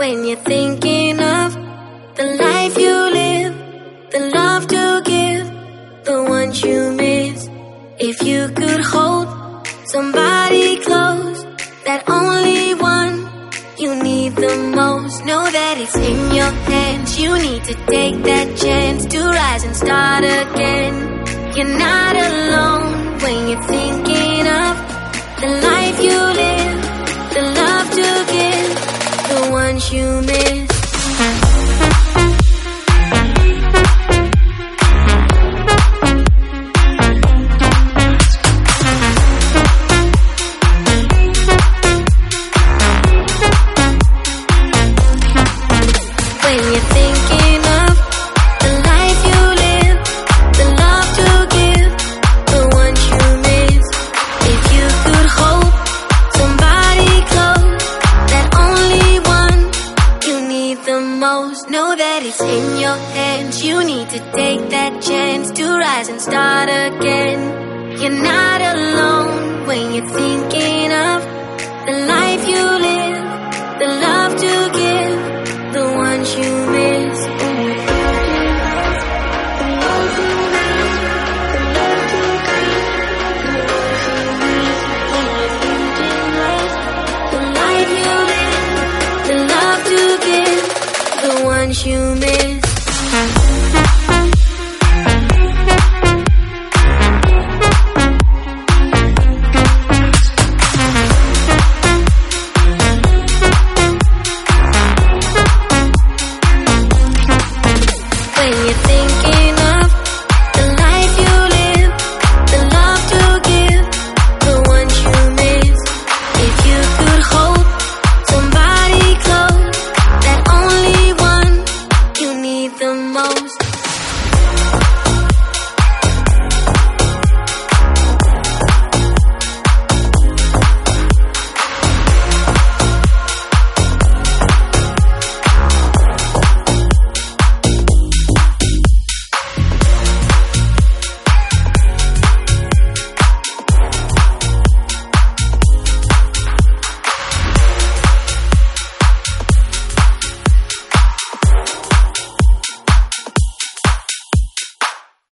when you're thinking of the life you live, the love to give, the ones you miss. If you could hold somebody close, that only one you need the most, know that it's in your hands. You need to take that chance to rise and start again. You're not alone when you're thinking of the life you live, the love to give, the ones you miss. Know that it's in your hands. You need to take that chance to rise and start again. You're not alone when you're thinking of the life you live.